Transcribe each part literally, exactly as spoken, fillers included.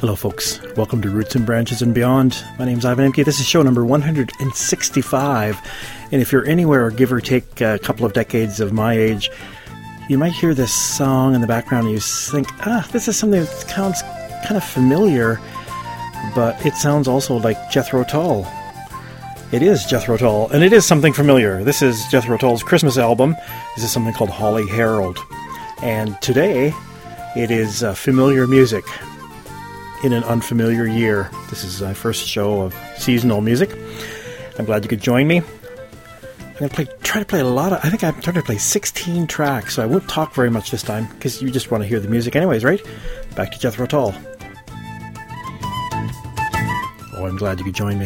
Hello, folks. Welcome to Roots and Branches and Beyond. My name's Ivan Emke. This is show number one hundred sixty-five. And if you're anywhere, give or take a couple of decades of my age, you might hear this song in the background and you think, ah, this is something that sounds kind of familiar, but it sounds also like Jethro Tull. It is Jethro Tull, and it is something familiar. This is Jethro Tull's Christmas album. This is something called Holly Herald. And today, it is uh, familiar music in an unfamiliar year. This is my first show of seasonal music. I'm glad you could join me. I'm going to play, try to play a lot of, I think I'm trying to play sixteen tracks, so I won't talk very much this time, because you just want to hear the music anyways, right? Back to Jethro Tull. Oh, I'm glad you could join me.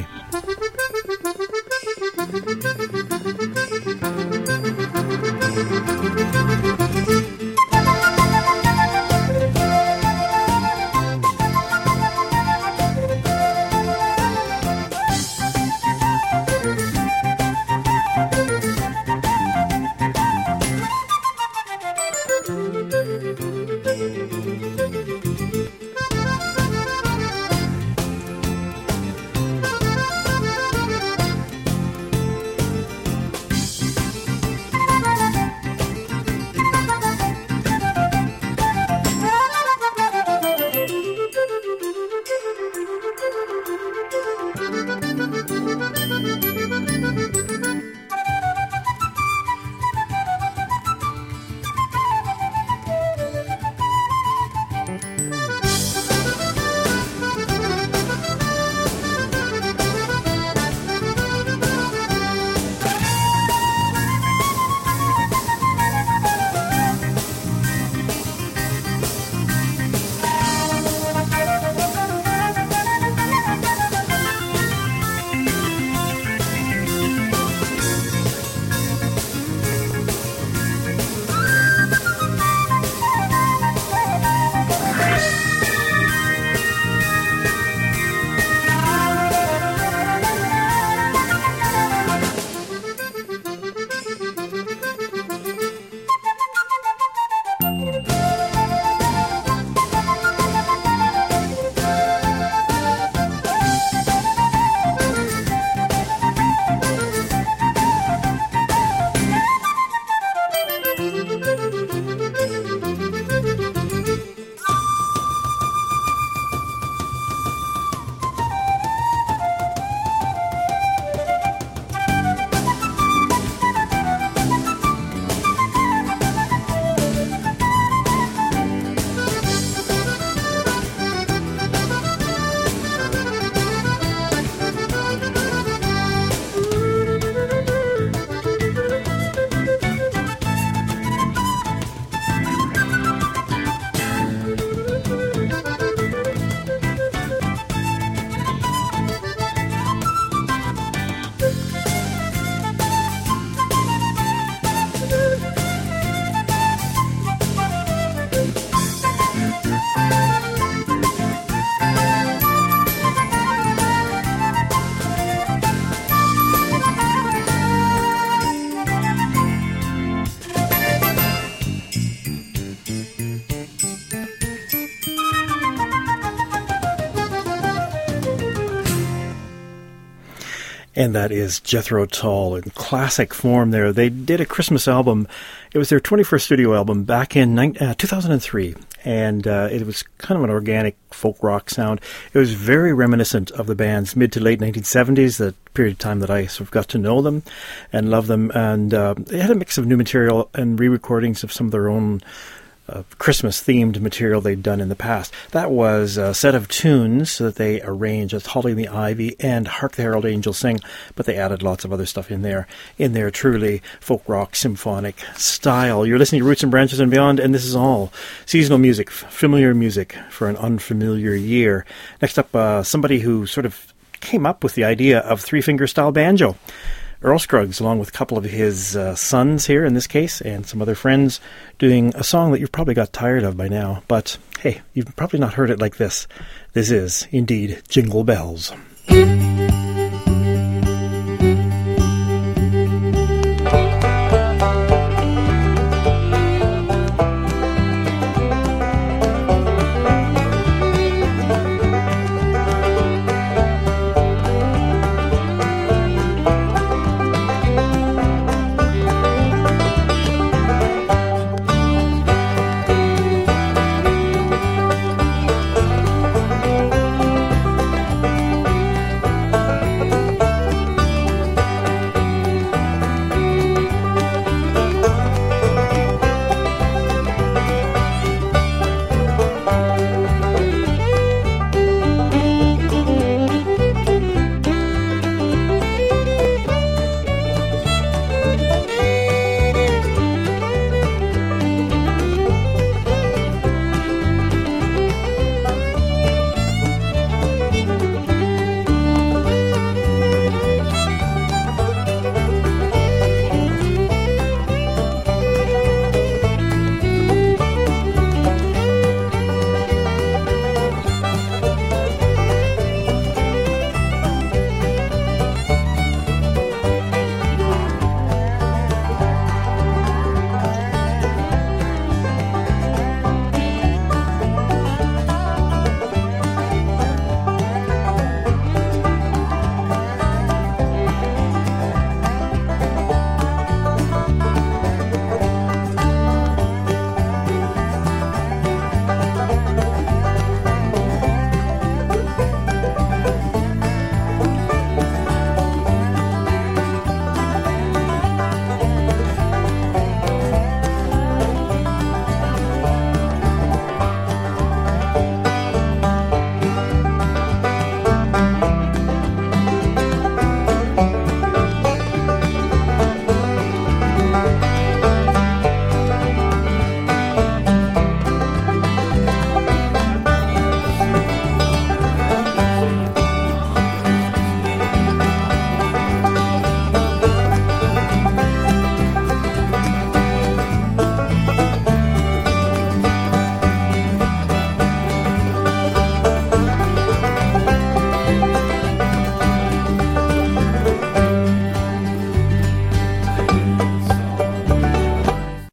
And that is Jethro Tull in classic form there. They did a Christmas album. It was their twenty-first studio album back in uh, two thousand three. And uh, it was kind of an organic folk rock sound. It was very reminiscent of the band's mid to late nineteen seventies, the period of time that I sort of got to know them and love them. And uh, they had a mix of new material and re-recordings of some of their own Uh, Christmas-themed material they'd done in the past. That was a set of tunes that they arranged. It's Holly and the Ivy and Hark the Herald Angels Sing, but they added lots of other stuff in there, in their truly folk rock symphonic style. You're listening to Roots and Branches and Beyond, and this is all seasonal music, familiar music for an unfamiliar year. Next up, uh, somebody who sort of came up with the idea of three-finger style banjo. Earl Scruggs, along with a couple of his uh, sons here in this case, and some other friends, doing a song that you've probably got tired of by now. But, hey, you've probably not heard it like this. This is, indeed, Jingle Bells.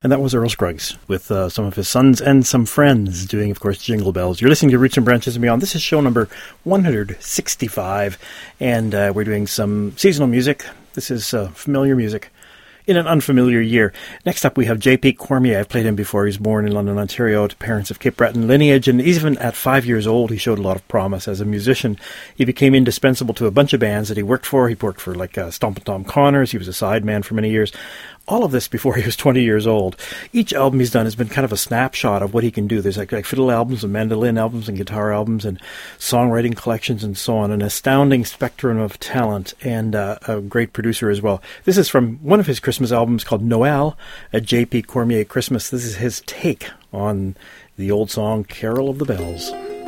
And that was Earl Scruggs with uh, some of his sons and some friends doing, of course, Jingle Bells. You're listening to Roots and Branches and Beyond. This is show number one hundred sixty-five, and uh, we're doing some seasonal music. This is uh, familiar music in an unfamiliar year. Next up, we have J P Cormier. I've played him before. He was born in London, Ontario, to parents of Cape Breton lineage, and even at five years old, he showed a lot of promise as a musician. He became indispensable to a bunch of bands that he worked for. He worked for, like, uh, Stompin' Tom Connors. He was a sideman for many years. All of this before he was twenty years old. Each album he's done has been kind of a snapshot of what he can do. There's like, like fiddle albums and mandolin albums and guitar albums and songwriting collections and so on. An astounding spectrum of talent and uh, a great producer as well. This is from one of his Christmas albums called Noel, a J P Cormier Christmas. This is his take on the old song Carol of the Bells.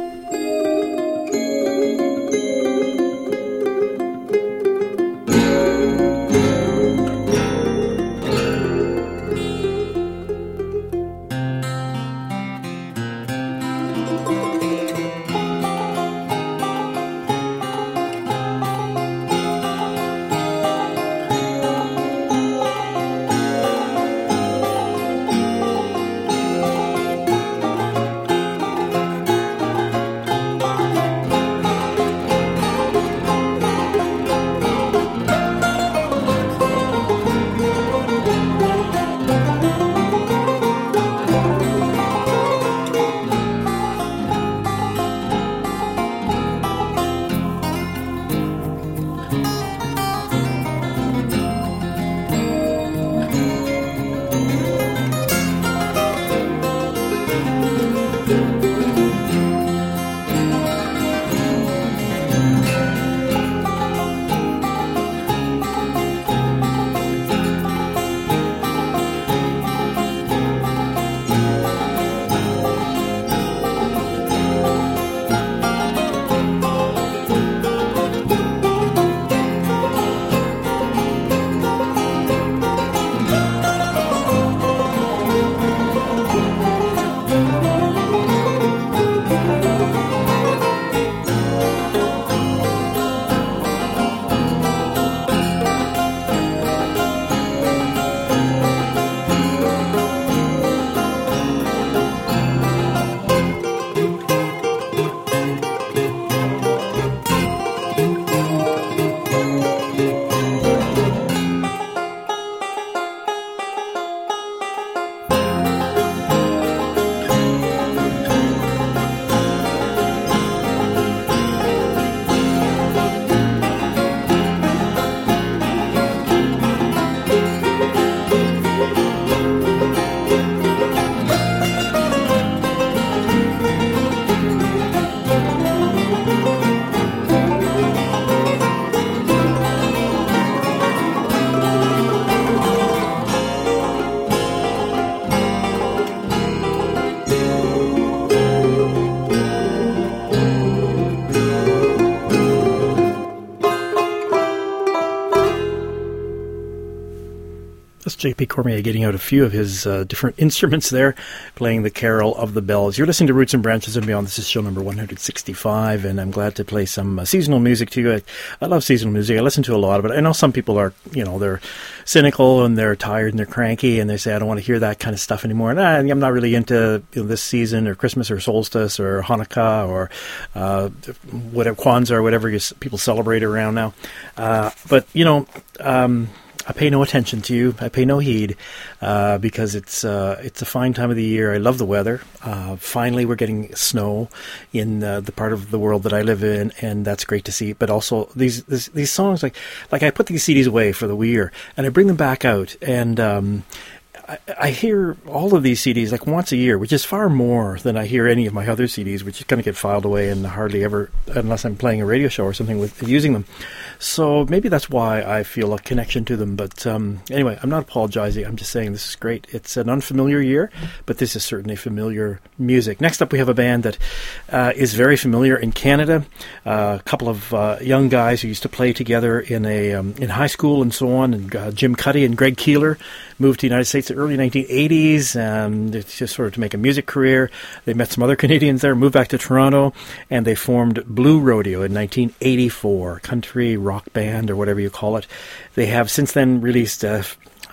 J P Cormier getting out a few of his uh, different instruments there, playing the Carol of the Bells. You're listening to Roots and Branches and Beyond. This is show number one hundred sixty-five, and I'm glad to play some uh, seasonal music to you. I, I love seasonal music. I listen to a lot of it. I know some people are, you know, they're cynical and they're tired and they're cranky and they say, I don't want to hear that kind of stuff anymore. And I, I'm not really into, you know, this season or Christmas or solstice or Hanukkah or uh, whatever, Kwanzaa or whatever you, people celebrate around now. Uh, but, you know... Um, I pay no attention to you. I pay no heed uh, because it's uh, it's a fine time of the year. I love the weather. Uh, finally, we're getting snow in uh, the part of the world that I live in, and that's great to see. But also these this, these songs, like like I put these C Ds away for the year, and I bring them back out, and um, I, I hear all of these C Ds like once a year, which is far more than I hear any of my other C Ds, which kind of get filed away and hardly ever, unless I'm playing a radio show or something with using them. So maybe that's why I feel a connection to them. But um, anyway, I'm not apologizing. I'm just saying this is great. It's an unfamiliar year, but this is certainly familiar music. Next up, we have a band that uh, is very familiar in Canada. Uh, a couple of uh, young guys who used to play together in a um, in high school and so on. And uh, Jim Cuddy and Greg Keeler moved to the United States in the early nineteen eighties, and it's just sort of to make a music career. They met some other Canadians there, moved back to Toronto, and they formed Blue Rodeo in nineteen eighty-four, country rock band or whatever you call it. They have since then released uh,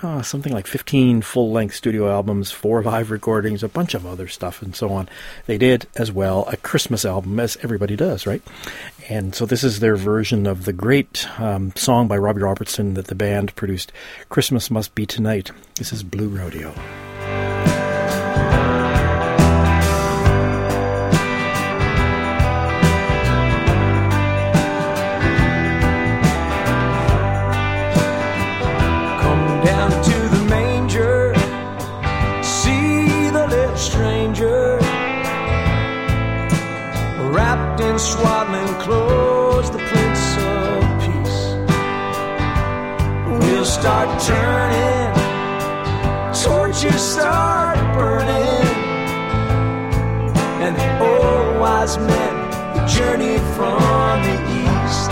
oh, something like fifteen full-length studio albums, four live recordings, a bunch of other stuff, and so on. They did, as well, a Christmas album, as everybody does, right? And so this is their version of the great um, song by Robbie Robertson that the band produced, Christmas Must Be Tonight. This is Blue Rodeo. Swaddling clothes, the Prince of Peace. We'll start turning, torches start burning, and the old wise men who journeyed from the east.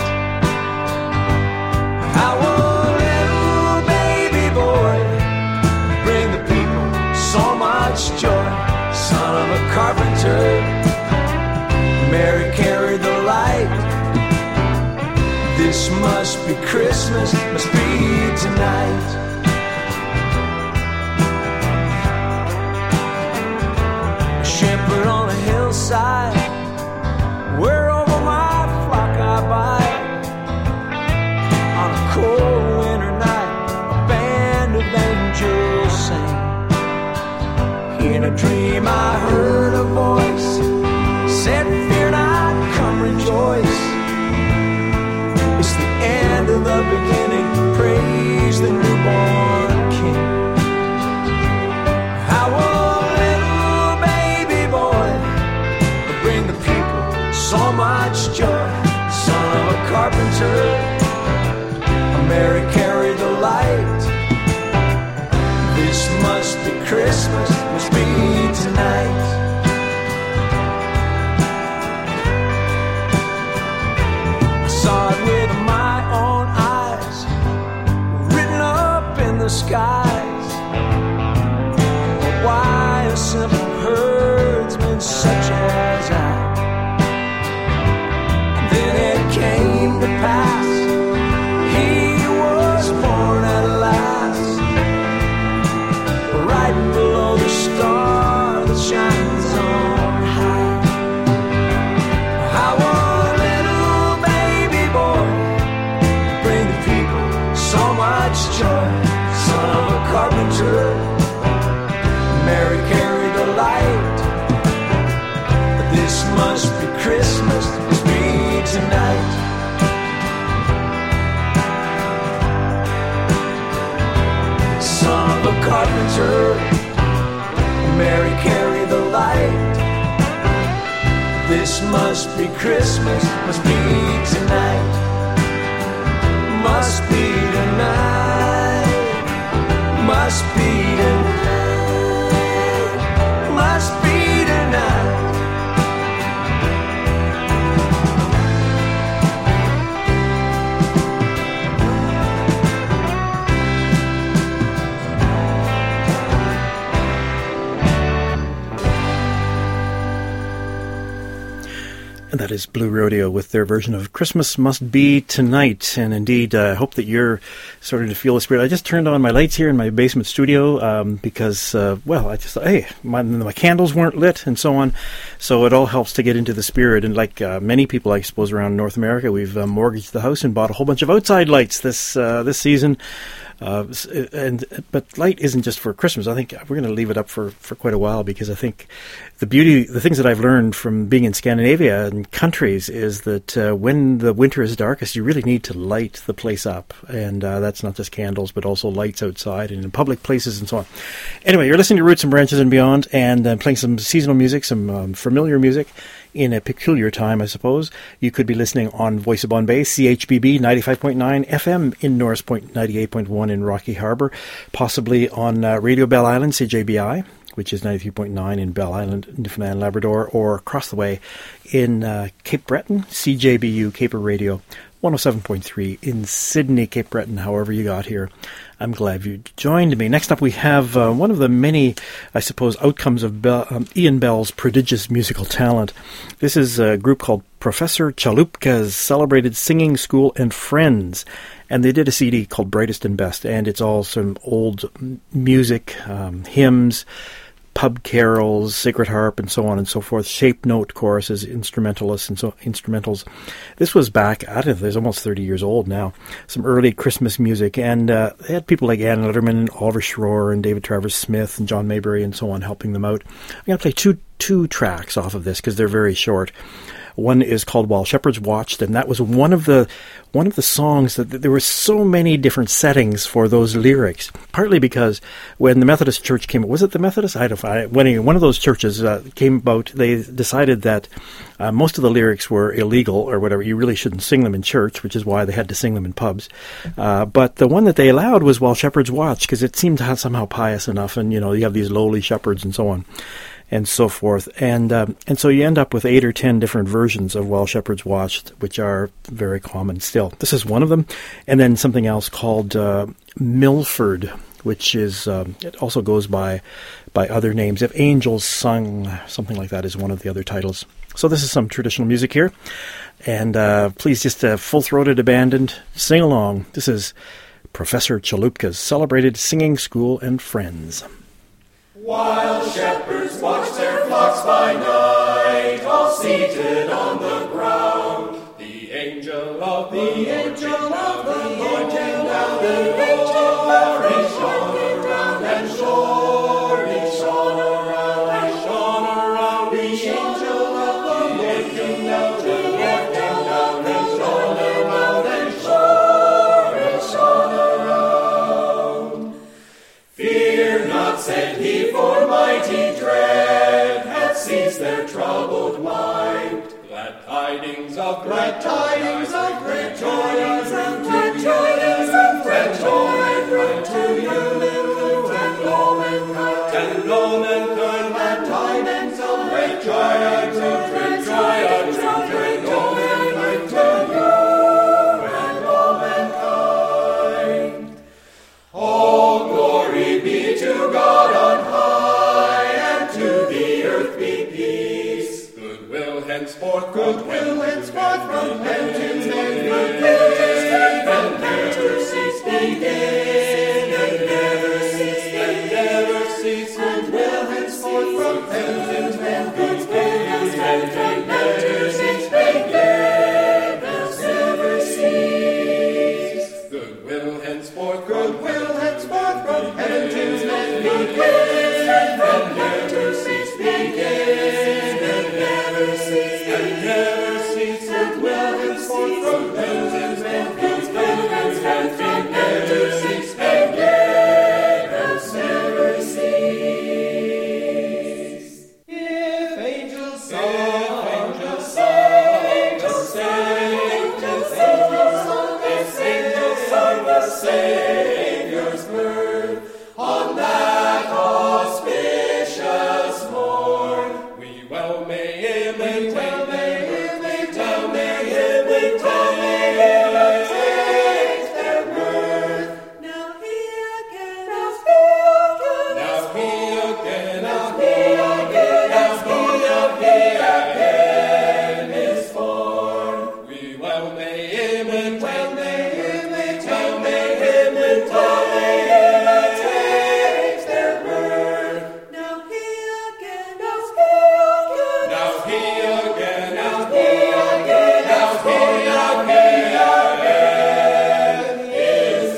How a little baby boy bring the people so much joy. Son of a carpenter, Mary carried the light. This must be Christmas, must be tonight. A shepherd on a hillside, where over my flock I bide. On a cold winter night, a band of angels sang. In a dream I heard a voice, said, fear not, come rejoice. It's the end of the beginning, praise the newborn King. How a little baby boy will bring the people so much joy. Son of a carpenter, Mary carried the light. This must be Christmas, must be tonight. Saw it with my own eyes, written up in the skies. Why a simple herdsman such as I? And then it came to pass, he was born at last, right below the star that shines on high. How so much joy, son of a carpenter, Mary carried the light. This must be Christmas, must be tonight. Son of a carpenter, Mary carried the light. This must be Christmas, must be tonight. Must be tonight, must be tonight, must be tonight. And that is Blue Rodeo with their version of Christmas Must Be Tonight. And indeed, I uh, hope that you're starting to feel the spirit. I just turned on my lights here in my basement studio um, because, uh, well, I just thought, hey, my, my candles weren't lit and so on. So it all helps to get into the spirit. And like uh, many people, I suppose, around North America, we've uh, mortgaged the house and bought a whole bunch of outside lights this uh, this season. Uh, and but light isn't just for Christmas. I think we're going to leave it up for, for quite a while because I think the beauty, the things that I've learned from being in Scandinavia and countries is that uh, when the winter is darkest, you really need to light the place up. And uh, that's not just candles, but also lights outside and in public places and so on. Anyway, you're listening to Roots and Branches and Beyond, and uh, playing some seasonal music, some um, familiar music. In a peculiar time, I suppose. You could be listening on Voice of Bombay, C H B B ninety-five point nine F M in Norris Point, ninety-eight point one in Rocky Harbour, possibly on uh, Radio Bell Island, C J B I, which is ninety-three point nine in Bell Island, Newfoundland, Labrador, or across the way in uh, Cape Breton, C J B U, Caper Radio, one oh seven point three in Sydney, Cape Breton, however you got here. I'm glad you joined me. Next up, we have uh, one of the many, I suppose, outcomes of Bell, um, Ian Bell's prodigious musical talent. This is a group called Professor Chalupka's Celebrated Singing School and Friends. And they did a C D called Brightest and Best, and it's all some old music, um, hymns, pub carols, sacred harp, and so on and so forth, shape note choruses, instrumentalists, and so instrumentals. This was back, I don't know, it's almost thirty years old now, some early Christmas music, and uh, they had people like Ann Letterman, and Oliver Schroer, and David Travers Smith, and John Maybury, and so on, helping them out. I'm going to play two two tracks off of this, because they're very short. One is called While Shepherds Watched, and that was one of the one of the songs that there were so many different settings for those lyrics. Partly because when the Methodist Church came, was it the Methodist? I don't know. When one of those churches uh, came about, they decided that uh, most of the lyrics were illegal or whatever. You really shouldn't sing them in church, which is why they had to sing them in pubs. Uh, but the one that they allowed was While Shepherds Watched, because it seemed to have somehow pious enough, and you know you have these lowly shepherds and so on. And so forth. And um, and so you end up with eight or ten different versions of While Shepherds Watched, which are very common still. This is one of them. And then something else called uh, Milford, which is, um, it also goes by by other names. If Angels Sung, something like that is one of the other titles. So this is some traditional music here. And uh, please just uh, full-throated abandoned, sing along. This is Professor Chalupka's Celebrated Singing School and Friends. While shepherds watch their flocks by night, all seated on the ground, the angel of the angel of the Lord came down, the angel of the shone around and shore, he shone around and shone around, the angel of the Lord came down, the Lord came down and shone around and shore, he shone around. Fear not, said he, for mighty dread hath seized their troubled mind. Glad tidings of glad tidings of great joy and glad tidings of great joy unto you and all mankind and all mankind. Glad tidings of great joy unto great joy unto great all mankind to you and all mankind. All glory be to God on high, and to the earth be peace. Goodwill henceforth, goodwill henceforth from repentance and goodwill and never cease begin, and never cease, and never cease. Goodwill henceforth from repentance and goodwill and never cease begin, and never cease. Goodwill henceforth, goodwill henceforth from repentance and goodwill and never cease begin, and never cease, and never cease. Goodwill henceforth from repentance and goodwill and never cease begin, and never cease. If angels sing, angels sing, angels sing, angels sing, if angels sing the Savior's birth on that auspicious morn, we well may imitate, well may imitate, well may imitate, imitate their birth. Now he again, now he again, now he again, now he again, now he again is born. We well may imitate, well may imitate, well may imitate, imitate their birth. Now he again, now he again, now he again, now he again, now he again is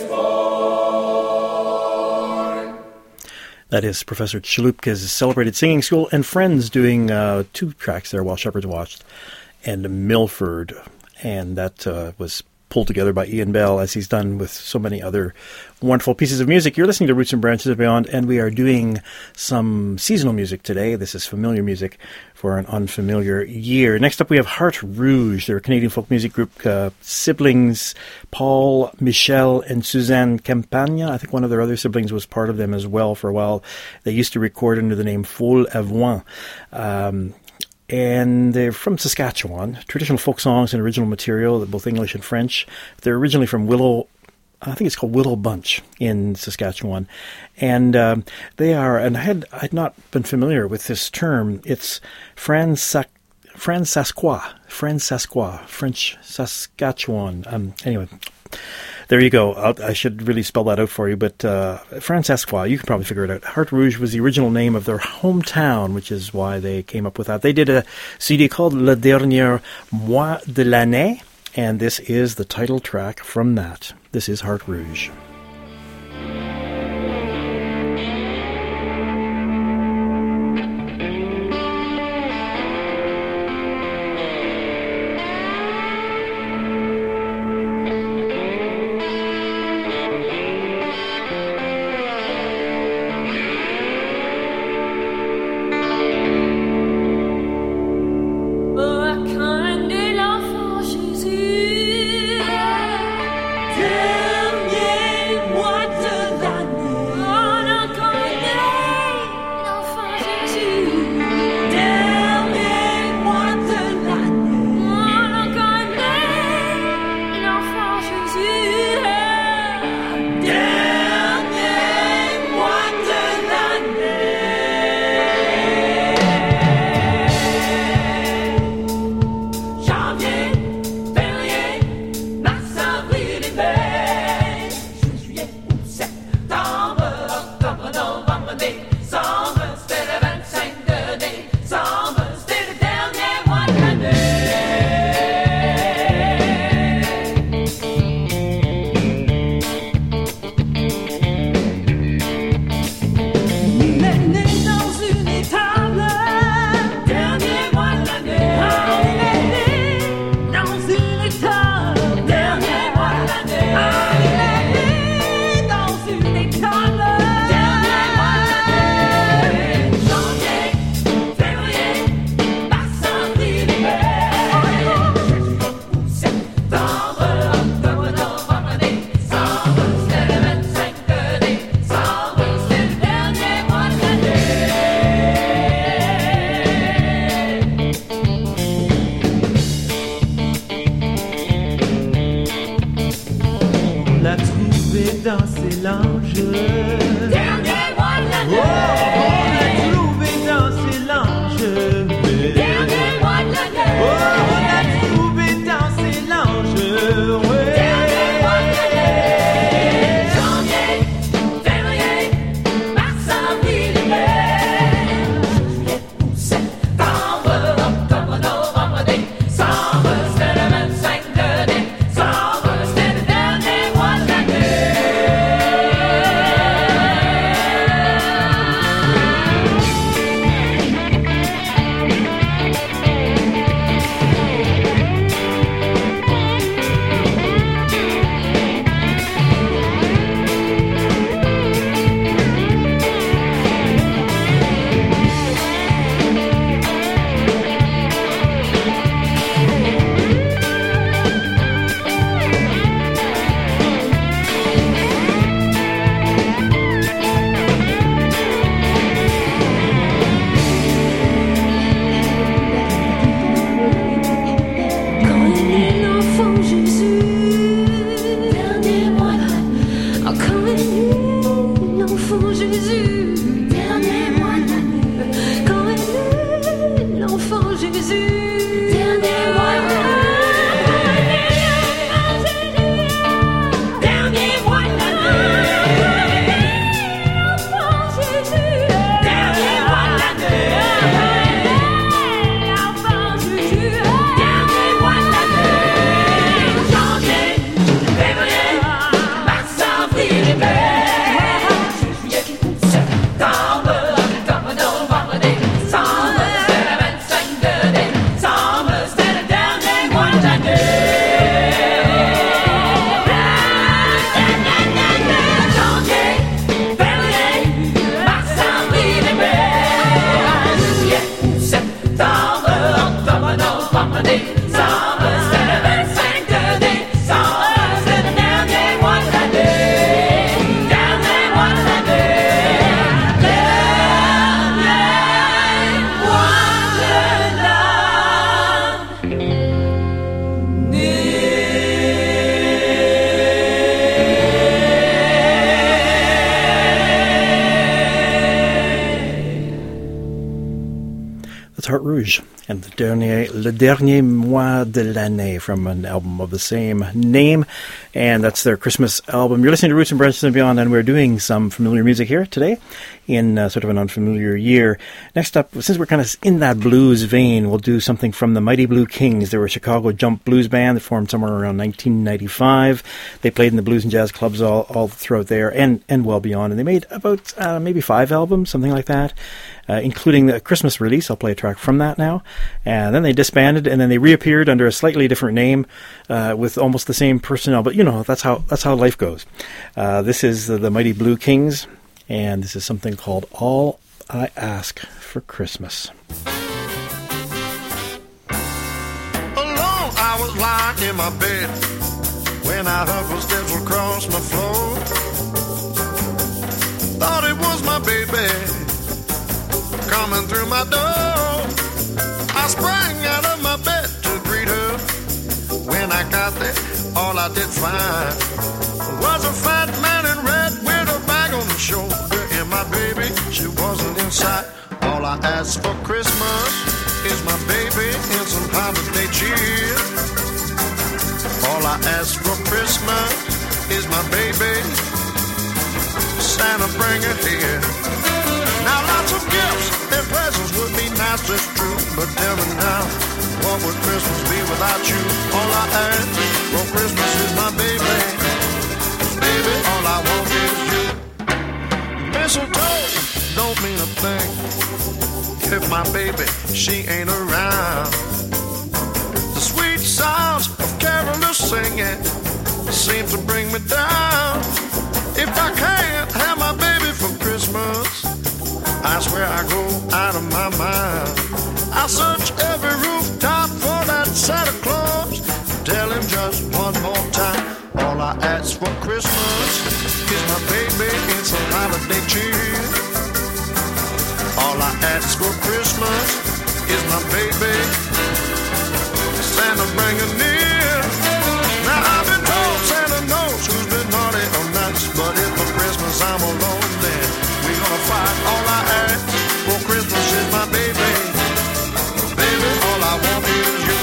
born. That is Professor Chalupka's Celebrated Singing School and Friends doing uh, two tracks there, While Shepherds Watched, and Milford. And that uh, was pulled together by Ian Bell, as he's done with so many other wonderful pieces of music. You're listening to Roots and Branches of Beyond, and we are doing some seasonal music today. This is familiar music for an unfamiliar year. Next up, we have Heart Rouge. They're a Canadian folk music group, uh, siblings Paul, Michel, and Suzanne Campagna. I think one of their other siblings was part of them as well for a while. They used to record under the name Foule Avoine. Um, And they're from Saskatchewan, traditional folk songs and original material, both English and French. They're originally from Willow, I think it's called Willow Bunch in Saskatchewan. And um, they are, and I had, I had not been familiar with this term. It's Fransac, Francescois, Francescois, French Saskatchewan. Um, anyway, there you go. I'll, I should really spell that out for you, but uh, Francescois, you can probably figure it out. Heart Rouge was the original name of their hometown, which is why they came up with that. They did a C D called Le Dernier Mois de l'Année, and this is the title track from that. This is Heart Rouge. Heart Rouge, and the dernier, Le Dernier Mois de l'Année from an album of the same name, and that's their Christmas album. You're listening to Roots and Branches and Beyond, and we're doing some familiar music here today in uh, sort of an unfamiliar year. Next up, since we're kind of in that blues vein, we'll do something from the Mighty Blue Kings. They were a Chicago jump blues band that formed somewhere around nineteen ninety-five. They played in the blues and jazz clubs all, all throughout there and, and well beyond, and they made about uh, maybe five albums, something like that. Uh, including the Christmas release. I'll play a track from that now. And then they disbanded, and then they reappeared under a slightly different name uh, with almost the same personnel. But, you know, that's how that's how life goes. Uh, this is the, the Mighty Blue Kings, and this is something called All I Ask for Christmas. Alone, I was lying in my bed when I heard footsteps across my floor. Thought it was my baby coming through my door. I sprang out of my bed to greet her. When I got there, all I did find was a fat man in red with a bag on his shoulder. And my baby, she wasn't inside. All I asked for Christmas is my baby and some holiday cheer. All I ask for Christmas is my baby. Santa, bring it here. Now lots of gifts and presents would be nice, that's true. But tell me now, what would Christmas be without you? All I ask for Christmas is my baby. 'Cause baby, all I want is you. Mistletoe don't mean a thing if my baby, she ain't around. The sweet sounds of carolers singing seem to bring me down. If I can't have my baby for Christmas, I swear I go out of my mind. I search every rooftop for that Santa Claus. Tell him just one more time. All I ask for Christmas is my baby and some holiday cheer. All I ask for Christmas is my baby. Santa, bring her near. Now I've been told Santa knows who's been naughty or nice. But if for Christmas I'm alone, then we're gonna fight. All I ask for Christmas is my baby. Baby, all I want is you.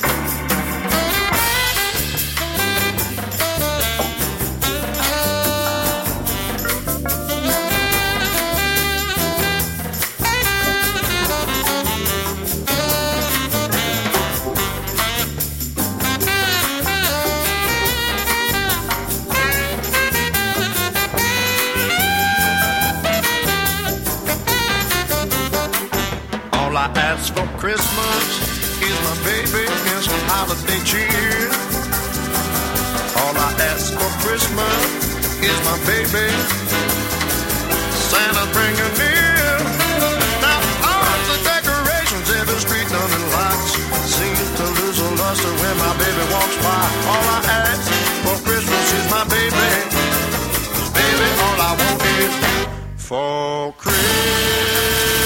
I ask for Christmas is my baby and some holiday cheer. All I ask for Christmas is my baby. Santa, bring her near. Now all the decorations, every street done in lights seem to lose a luster when my baby walks by. All I ask for Christmas is my baby. 'Cause baby, all I want is for Christmas.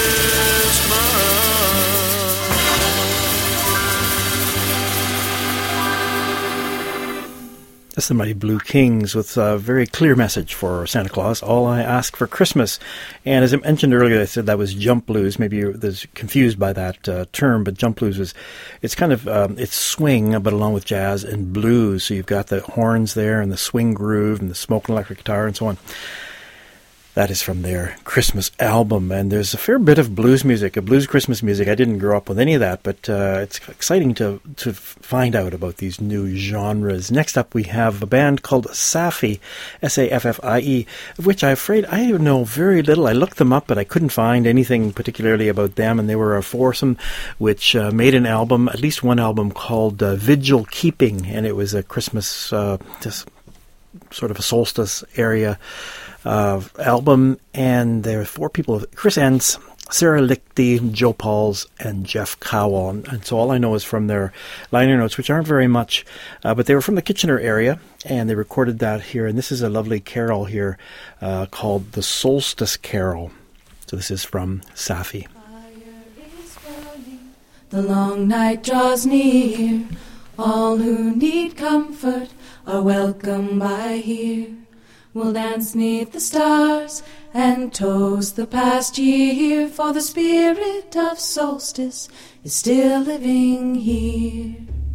That's the Mighty Blue Kings with a very clear message for Santa Claus. All I ask for Christmas. And as I mentioned earlier, I said that was jump blues. Maybe you're confused by that uh, term, but jump blues is, it's kind of, um, it's swing, but along with jazz and blues. So you've got the horns there and the swing groove and the smoke and electric guitar and so on. That is from their Christmas album, and there's a fair bit of blues music, a blues Christmas music. I didn't grow up with any of that, but uh, it's exciting to to find out about these new genres. Next up, we have a band called Saffie, S A F F I E, of which I'm afraid I know very little. I looked them up, but I couldn't find anything particularly about them, and they were a foursome which uh, made an album, at least one album, called uh, Vigil Keeping, and it was a Christmas, uh, just sort of a solstice area Uh, album, and there are four people: Chris Entz, Sarah Lichty, Joe Pauls, and Jeff Cowell. And, and so all I know is from their liner notes, which aren't very much, uh, but they were from the Kitchener area, and they recorded that here. And this is a lovely carol here uh, called the Solstice Carol. So this is from Saffie. Fire is burning, the long night draws near. All who need comfort are welcome by here. We'll dance 'neath the stars and toast the past year, for the spirit of solstice is still living here.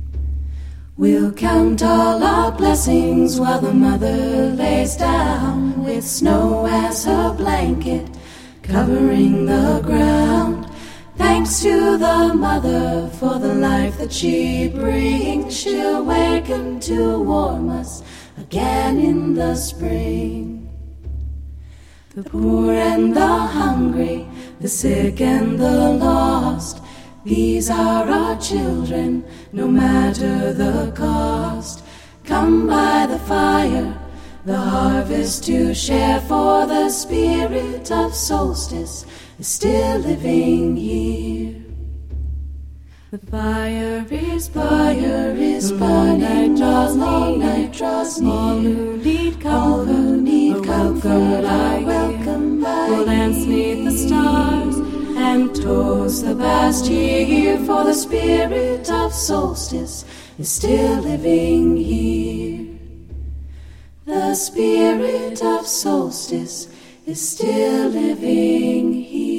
We'll count all our blessings while the mother lays down with snow as her blanket covering the ground. Thanks to the mother for the life that she brings. She'll waken to warm us again in the spring. The poor and the hungry, the sick and the lost, these are our children, no matter the cost. Come by the fire, the harvest to share, for the spirit of solstice is still living here. The fire is fire is burning, the long night draws near. All who need comfort, who need comfort, I welcome by. We'll dance neath the stars and toast the past year, for the spirit of solstice is still living here. The spirit of solstice is still living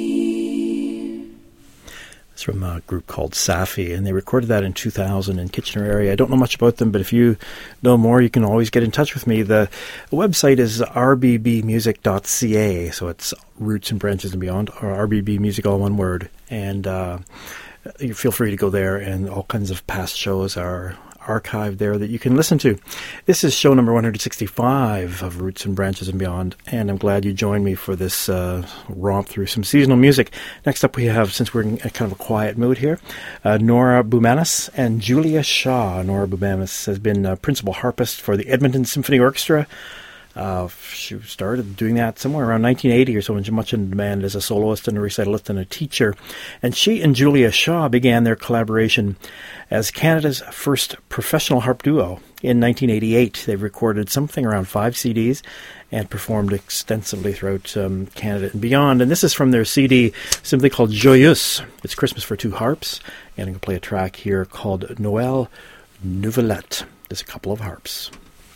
here. It's from a group called Safi, and they recorded that in two thousand in Kitchener area. I don't know much about them, but if you know more, you can always get in touch with me. The website is r b b music dot c a, so it's Roots and Branches and Beyond, or R B B Music, all one word. And uh, you feel free to go there, and all kinds of past shows are archived there that you can listen to. This is show number one hundred sixty-five of Roots and Branches and Beyond, and I'm glad you joined me for this uh, romp through some seasonal music. Next up we have, since we're in a kind of a quiet mood here, uh, Nora Boumanis and Julia Shaw. Nora Boumanis has been uh, principal harpist for the Edmonton Symphony Orchestra. Uh, she started doing that somewhere around nineteen eighty or so, and she's much in demand as a soloist and a recitalist and a teacher. And she and Julia Shaw began their collaboration as Canada's first professional harp duo in nineteen eighty-eight. They've recorded something around five C Ds and performed extensively throughout um, Canada and beyond. And this is from their C D, simply called Joyeuse. It's Christmas for Two Harps. And I'm going to play a track here called Noël Nouvelette. There's a couple of harps.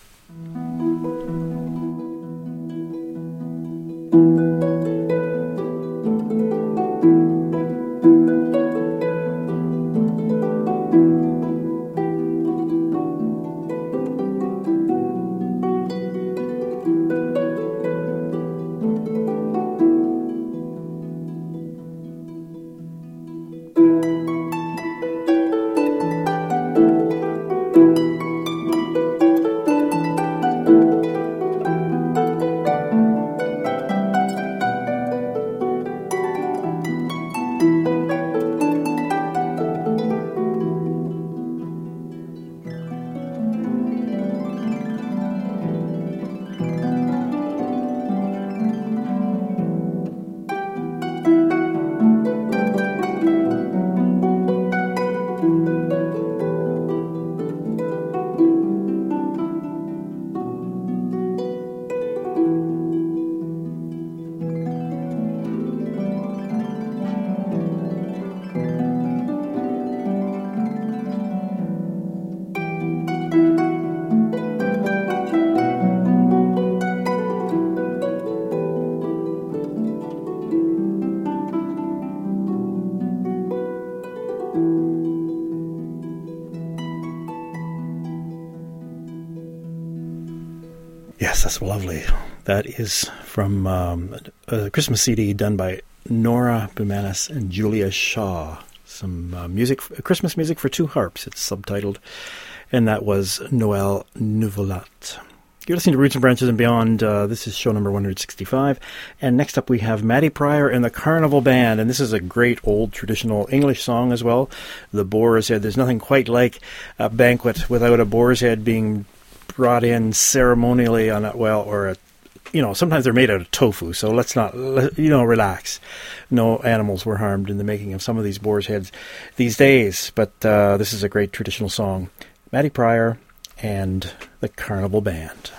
Yes, that's lovely. That is from um, a Christmas C D done by Nora Boumanis and Julia Shaw. Some uh, music, Christmas music for two harps, it's subtitled. And that was Noël Nouvelette. You're listening to Roots and Branches and Beyond. Uh, this is show number one hundred sixty-five. And next up we have Maddie Pryor and the Carnival Band. And this is a great old traditional English song as well. The Boar's Head. There's nothing quite like a banquet without a boar's head being brought in ceremonially on a, well, or a, you know, sometimes they're made out of tofu, so let's not, you know, relax. No animals were harmed in the making of some of these boar's heads these days, but uh, this is a great traditional song. Maddie Pryor and the Carnival Band.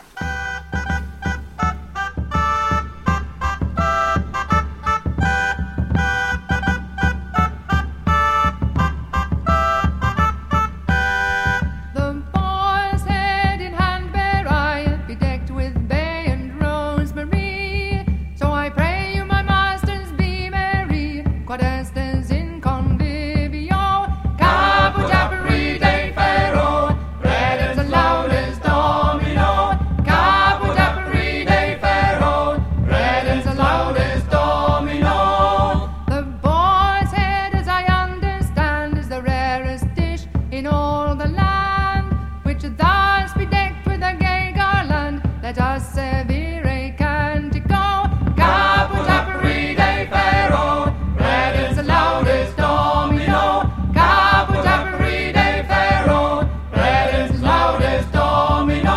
Quite as there's in convivial. land, which thus be decked with a gay garland. Let us severe a cantico. Caput apparide ferro, red is the loudest domino. Caput apparide ferro, red is the loudest domino.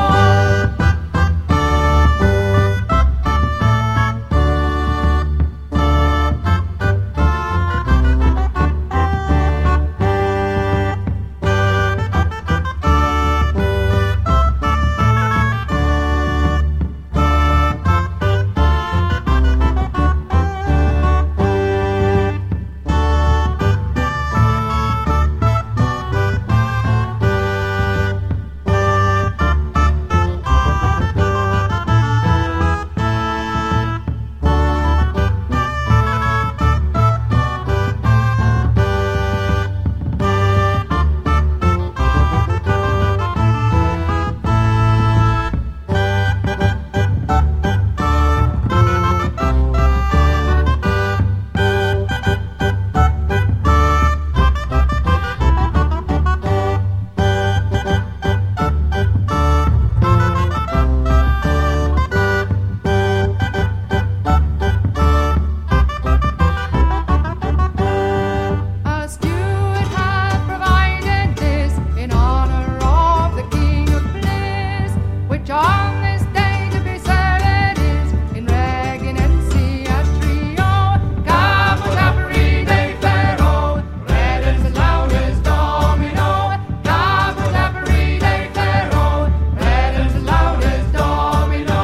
A steward hath provided this in honor of the King of Bliss, which on this day to be served is in reginentia trio. Caput apparide ferro, red is the loudest domino. Caput apparide ferro, red is the loudest domino.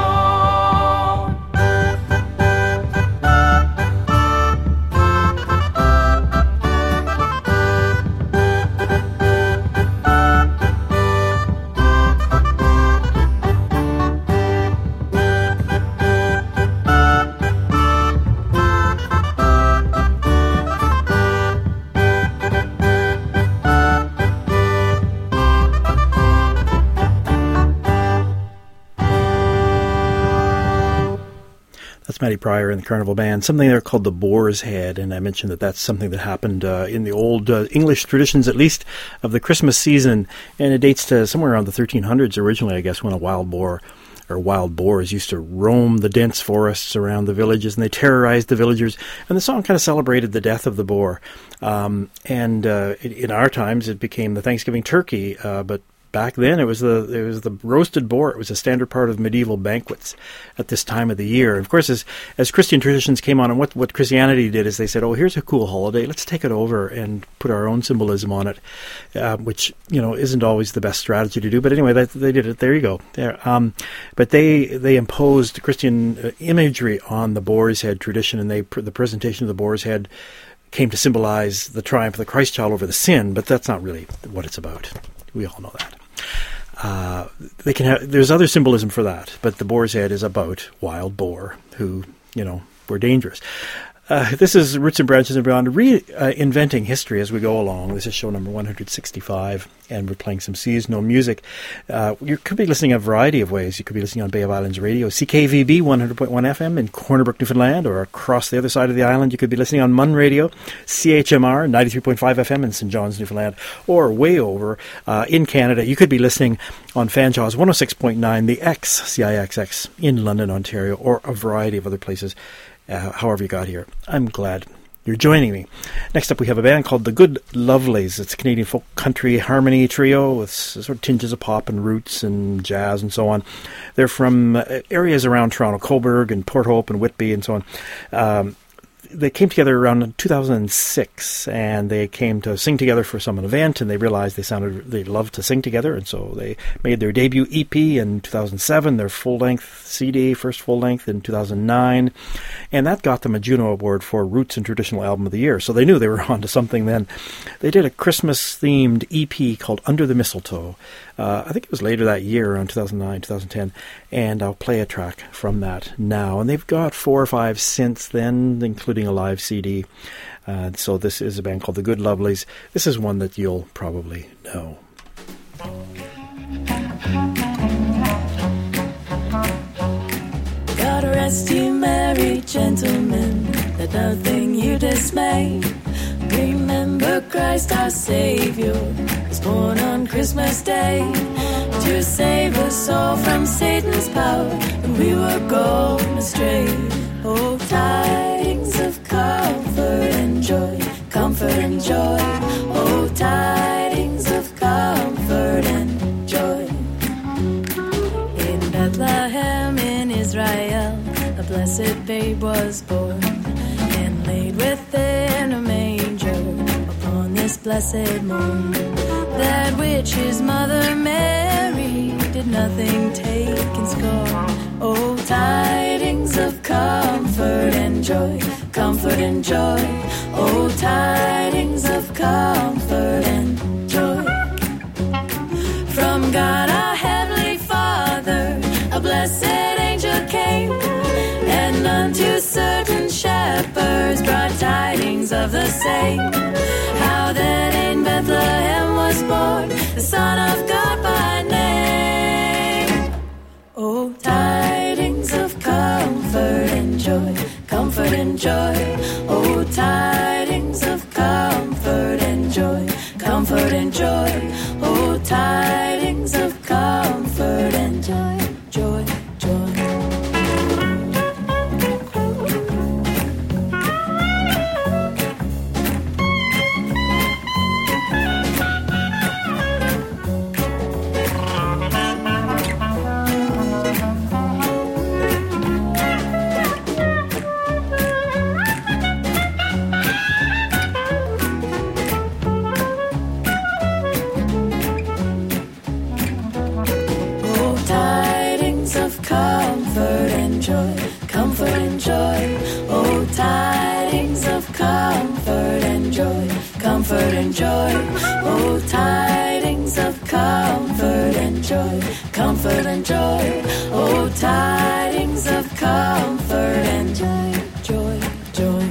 That's Matty Pryor and the Carnival Band, something there called the Boar's Head, and I mentioned that that's something that happened uh, in the old uh, English traditions, at least, of the Christmas season, and it dates to somewhere around the thirteen hundreds originally, I guess, when a wild boar or wild boars used to roam the dense forests around the villages, and they terrorized the villagers, and the song kind of celebrated the death of the boar. Um, and uh, in, in our times, it became the Thanksgiving turkey, uh, but back then, it was the it was the roasted boar. It was a standard part of medieval banquets at this time of the year. And of course, as as Christian traditions came on, and what, what Christianity did is they said, "Oh, here's a cool holiday. Let's take it over and put our own symbolism on it," uh, which you know isn't always the best strategy to do. But anyway, that, they did it. There you go. There. Um, but they they imposed Christian uh, imagery on the boar's head tradition, and they the presentation of the boar's head came to symbolize the triumph of the Christ child over the sin. But that's not really what it's about. We all know that. Uh, they can have. There's other symbolism for that, but the boar's head is about wild boar who, you know, were dangerous. Uh, this is Roots and Branches and Beyond, reinventing history as we go along. This is show number one hundred sixty-five, and we're playing some seasonal music. Uh, you could be listening a variety of ways. You could be listening on Bay of Islands Radio, C K V B one hundred point one F M in Corner Brook, Newfoundland, or across the other side of the island. You could be listening on Mun Radio, C H M R ninety-three point five F M in Saint John's, Newfoundland, or way over uh, in Canada. You could be listening on Fanshawe's one oh six point nine, the X, C I X X, in London, Ontario, or a variety of other places. Uh, however you got here. I'm glad you're joining me. Next up, we have a band called The Good Lovelies. It's a Canadian folk country harmony trio with sort of tinges of pop and roots and jazz and so on. They're from uh, areas around Toronto, Cobourg and Port Hope and Whitby and so on. Um, they came together around two thousand six, and they came to sing together for some event, and they realized they sounded they loved to sing together, and so they made their debut E P in two thousand seven, their full-length C D, first full-length in two thousand nine, and that got them a Juno Award for Roots and Traditional Album of the Year, so they knew they were onto something then. They did a Christmas-themed E P called Under the Mistletoe. Uh, I think it was later that year, around two thousand nine, two thousand ten, and I'll play a track from that now. And they've got four or five since then, including a live C D. Uh, so this is a band called The Good Lovelies. This is one that you'll probably know. God rest you merry gentlemen, let nothing you dismay. Remember Christ our Savior was born on Christmas Day to save us all from Satan's power when we were going astray. Oh, tidings of comfort and joy, comfort and joy. Oh, tidings of comfort and joy. In Bethlehem in Israel, a blessed babe was born and laid within a manger upon this blessed morn. That which his mother Mary did nothing take in scorn. Oh, tidings of comfort and joy, comfort and joy. Oh, tidings of comfort and joy. From God our Heavenly Father, a blessed angel came, and unto certain shepherds brought tidings of the same. How that in Bethlehem was born the Son of God by name. Oh, tidings of comfort and joy, comfort and joy. Oh, tidings of comfort and joy, comfort and joy. Oh, tidings of comfort and joy, joy, joy. Comfort and joy, oh, tidings of comfort and joy, comfort and joy, oh, tidings of comfort and joy, comfort and joy, oh, tidings of comfort and joy, joy, joy.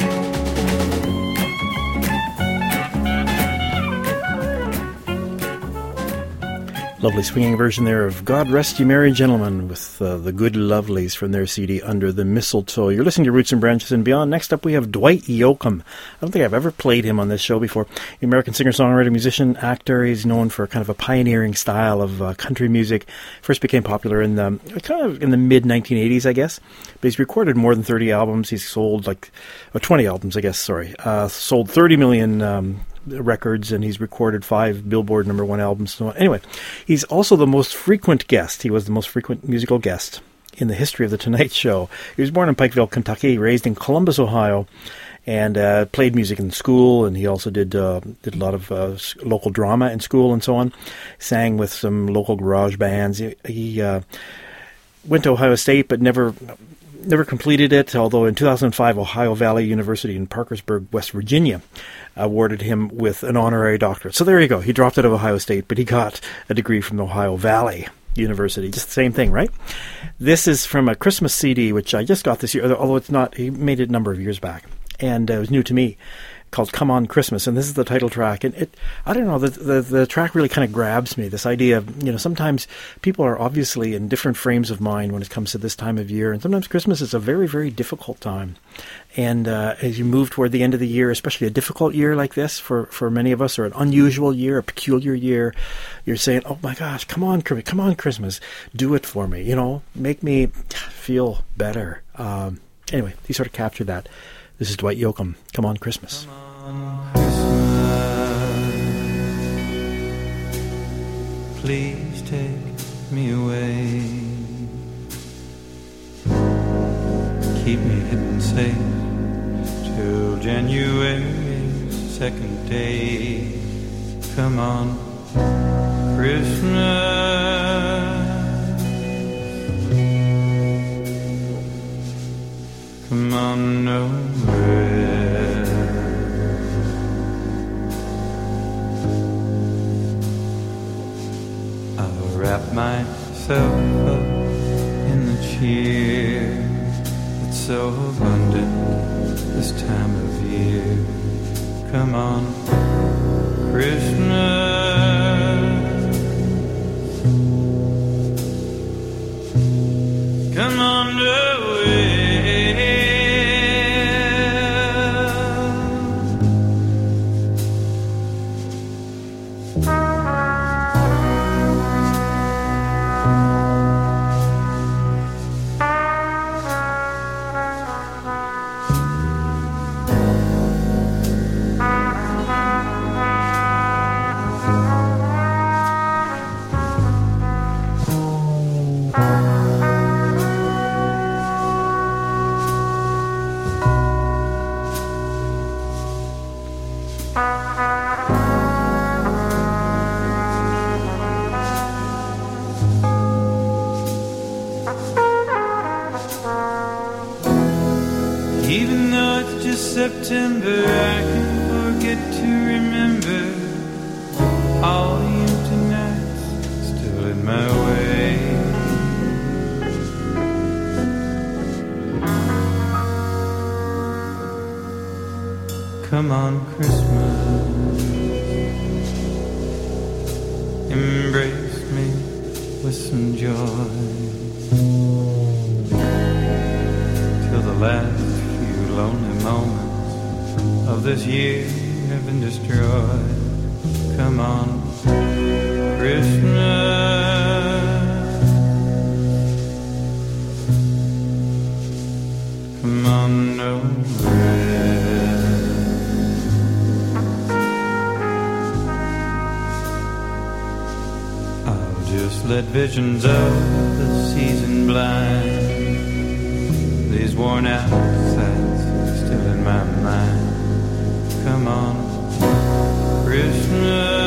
Lovely swinging version there of God Rest You Merry Gentlemen with uh, the Good Lovelies from their C D Under the Mistletoe. You're listening to Roots and Branches and Beyond. Next up we have Dwight Yoakam. I don't think I've ever played him on this show before. American singer-songwriter, musician, actor. He's known for kind of a pioneering style of uh, country music. First became popular in the kind of in the mid nineteen eighties, I guess. But he's recorded more than thirty albums. He's sold like uh, twenty albums, I guess, sorry. Uh, sold thirty million um records, and he's recorded five Billboard number one albums. So anyway, he's also the most frequent guest. He was the most frequent musical guest in the history of The Tonight Show. He was born in Pikeville, Kentucky, raised in Columbus, Ohio, and uh, played music in school, and he also did uh, did a lot of uh, local drama in school and so on. Sang with some local garage bands. He, he uh, went to Ohio State, but never... Never completed it, although in two thousand five, Ohio Valley University in Parkersburg, West Virginia, awarded him with an honorary doctorate. So there you go. He dropped out of Ohio State, but he got a degree from Ohio Valley University. Just the same thing, right? This is from a Christmas C D, which I just got this year, although it's not, he made it a number of years back, and uh, it was new to me, called Come On Christmas, and this is the title track. And it, I don't know, the, the the track really kind of grabs me, this idea of, you know, sometimes people are obviously in different frames of mind when it comes to this time of year, and sometimes Christmas is a very, very difficult time. And uh, as you move toward the end of the year, especially a difficult year like this for, for many of us, or an unusual year, a peculiar year, you're saying, oh my gosh, come on, come on, Christmas, do it for me, you know, make me feel better. Um, anyway, he sort of captured that. This is Dwight Yoakam, Come On Christmas. Come on Christmas, please take me away. Keep me hidden safe till January's second day. Come on Christmas, come on nowhere. I'll wrap myself up in the cheer that's so abundant this time of year. Come on Christmas, come on away. September I can forget to remember all the empty nights still in my way. Come on, Christmas, embrace me with some joy till the last few lonely moments of this year have been destroyed. Come on, Christmas, come on, Noel. I'll just let visions of the season blind these worn out sights still in my mind. Come on, Christmas,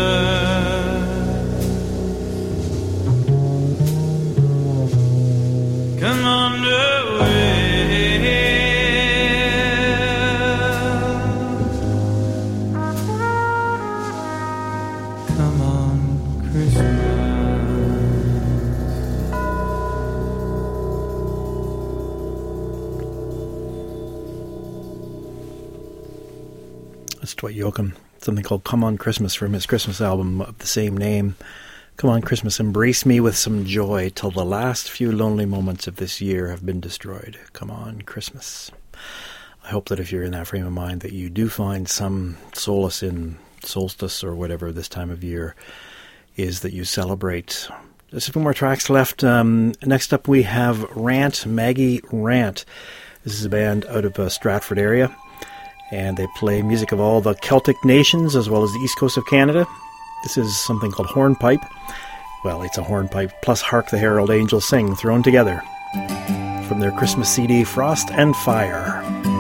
come on, Noel. Come on, Christmas. Dwight Yoakam, something called Come On Christmas from his Christmas album of the same name. Come on Christmas, embrace me with some joy till the last few lonely moments of this year have been destroyed. Come on Christmas. I hope that if you're in that frame of mind that you do find some solace in solstice or whatever this time of year is that you celebrate. There's a few more tracks left. Um, next up we have Rant, Maggie Rant. This is a band out of uh, Stratford area, and they play music of all the Celtic nations as well as the east coast of Canada. This is something called Hornpipe. Well, it's a hornpipe plus Hark the Herald Angels Sing thrown together from their Christmas C D Frost and Fire.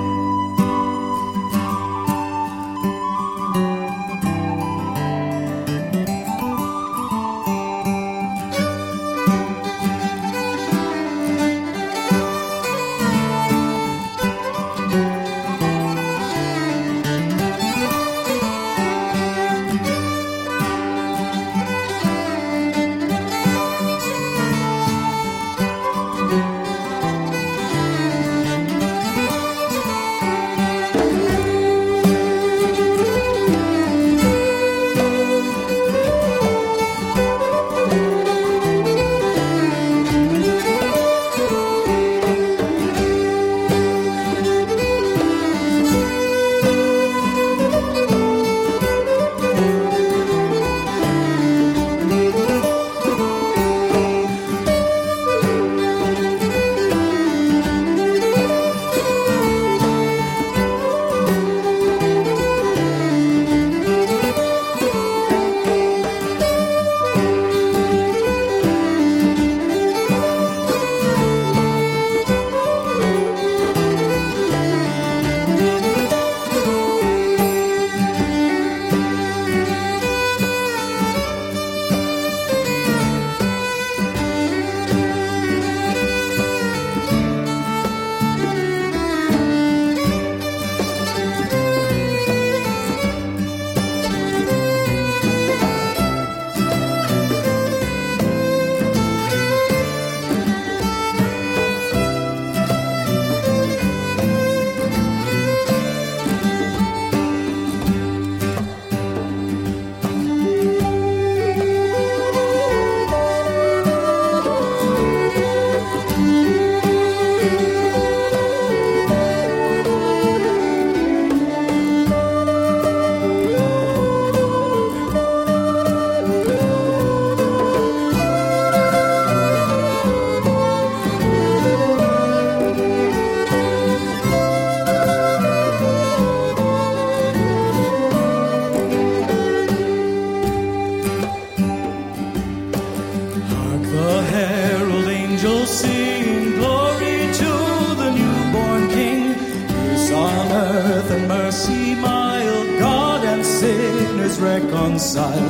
reconciled.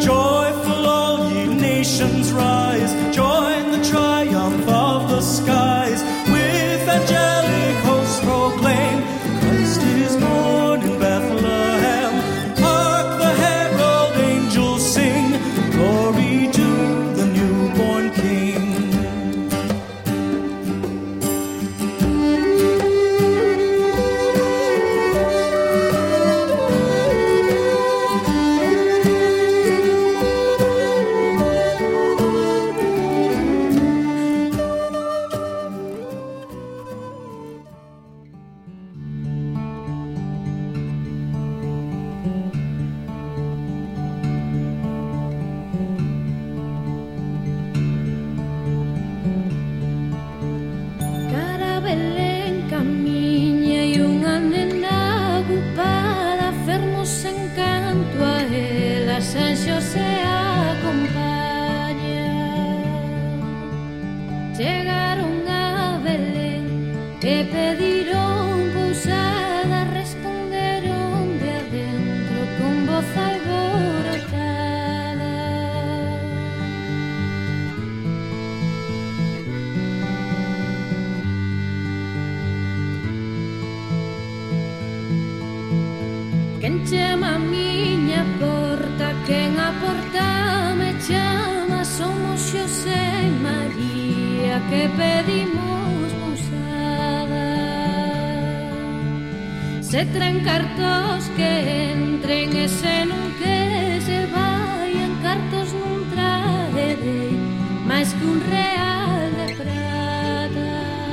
Joyful all ye nations rise, join the triumph of the skies, with angelic hosts proclaim, Christ is born. a miña porta, quen a porta me chama, somos Xosé e María que pedimos pousada. Se traen cartos que entren e se non que se vayan, cartos non traerei máis que un real de prata.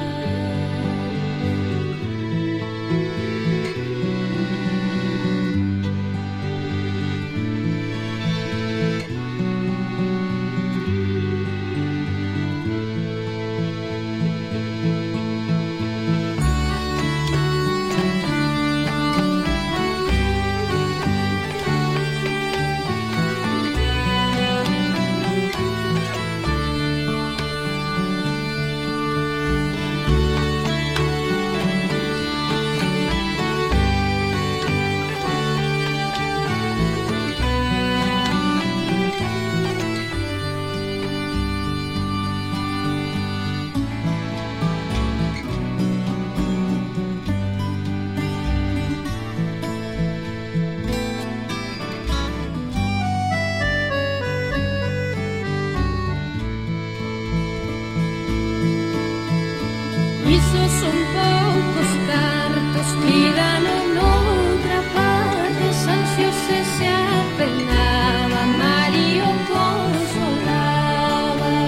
Iso son poucos cartos, pídano noutra parte. San Xosé se apenaba, María o consolaba.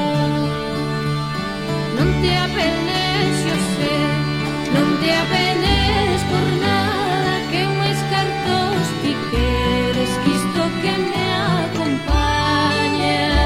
Non te apenes, Xosé, non te apenes por nada, que máis cartos ti queres, que isto que me acompaña.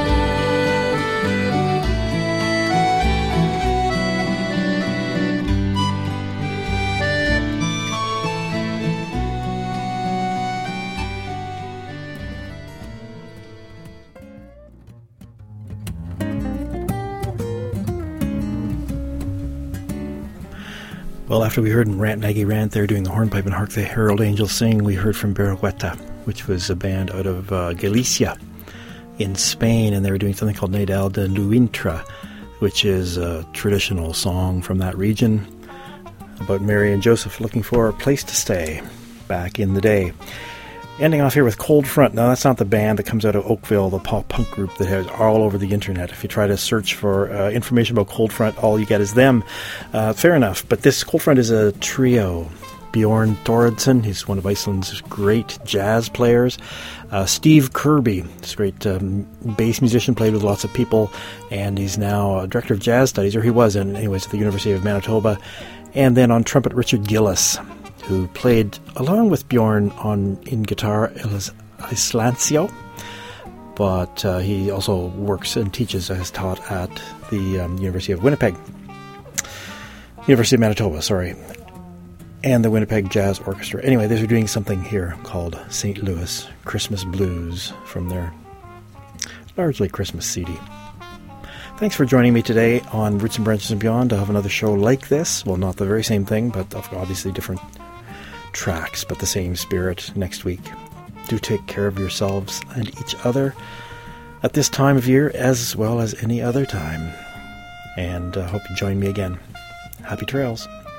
Well, after we heard Rant Maggie Rant there doing the hornpipe and Hark the Herald Angels Sing, we heard from Berrueta, which was a band out of uh, Galicia in Spain, and they were doing something called Nadal de Luintra, which is a traditional song from that region about Mary and Joseph looking for a place to stay back in the day. Ending off here with Cold Front. Now, that's not the band that comes out of Oakville, the pop punk group that is all over the internet. If you try to search for uh, information about Cold Front, all you get is them. Uh, fair enough. But this Cold Front is a trio. Bjorn Thoroddsen, he's one of Iceland's great jazz players. Uh, Steve Kirby, this great um, bass musician, played with lots of people, and he's now a director of jazz studies, or he was, in, anyways, at the University of Manitoba. And then on trumpet, Richard Gillis, who played along with Bjorn on in guitar Islancio, but uh, he also works and teaches, has taught at the um, University of Winnipeg, University of Manitoba, sorry, and the Winnipeg Jazz Orchestra. Anyway, they're doing something here called Saint Louis Christmas Blues from their largely Christmas C D. Thanks for joining me today on Roots and Branches and Beyond. I'll have another show like this. Well, not the very same thing, but obviously different tracks, but the same spirit next week. Do take care of yourselves and each other at this time of year as well as any other time. And I uh, hope you join me again. Happy trails.